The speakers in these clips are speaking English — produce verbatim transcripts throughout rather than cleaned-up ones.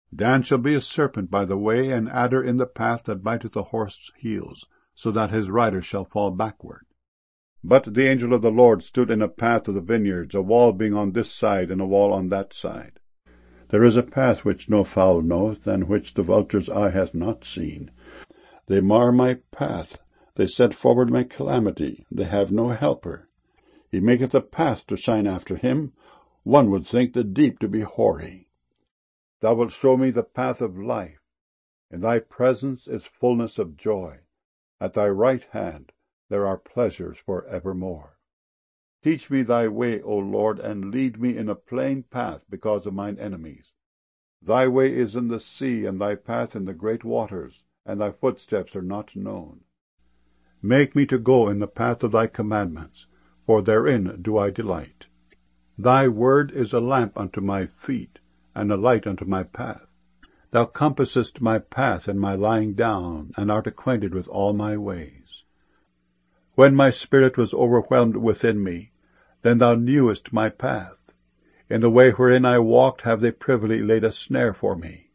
Dan shall be a serpent by the way, an adder in the path that biteth the horse's heels, so that his rider shall fall backward. But the angel of the Lord stood in a path of the vineyards, a wall being on this side, and a wall on that side. There is a path which no fowl knoweth, and which the vulture's eye hath not seen. They mar my path, they set forward my calamity, they have no helper. He maketh a path to shine after him, one would think the deep to be hoary. Thou wilt show me the path of life. In thy presence is fullness of joy. At thy right hand there are pleasures for evermore. Teach me thy way, O Lord, and lead me in a plain path because of mine enemies. Thy way is in the sea, and thy path in the great waters, and thy footsteps are not known. Make me to go in the path of thy commandments, for therein do I delight. Thy word is a lamp unto my feet, and a light unto my path. Thou compassest my path and my lying down, and art acquainted with all my ways. When my spirit was overwhelmed within me, then thou knewest my path. In the way wherein I walked have they privily laid a snare for me.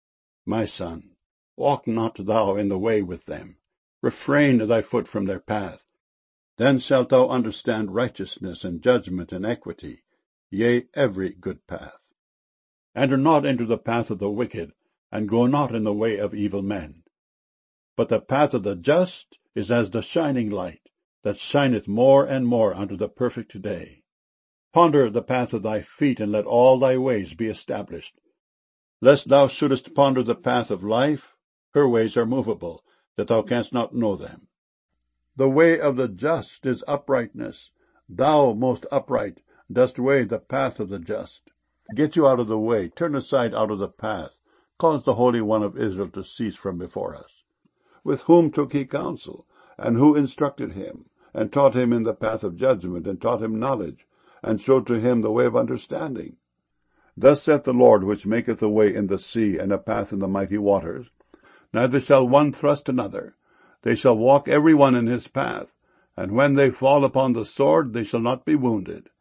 My son, walk not thou in the way with them. Refrain thy foot from their path. Then shalt thou understand righteousness and judgment and equity, yea, every good path. Enter not into the path of the wicked, and go not in the way of evil men. But the path of the just is as the shining light, that shineth more and more unto the perfect day. Ponder the path of thy feet, and let all thy ways be established. Lest thou shouldest ponder the path of life, her ways are movable, that thou canst not know them. The way of the just is uprightness. Thou, most upright, dost weigh the path of the just. Get you out of the way, turn aside out of the path, cause the Holy One of Israel to cease from before us. With whom took he counsel, and who instructed him, and taught him in the path of judgment, and taught him knowledge, and showed to him the way of understanding? Thus saith the Lord, which maketh a way in the sea, and a path in the mighty waters. Neither shall one thrust another. They shall walk every one in his path, and when they fall upon the sword, they shall not be wounded.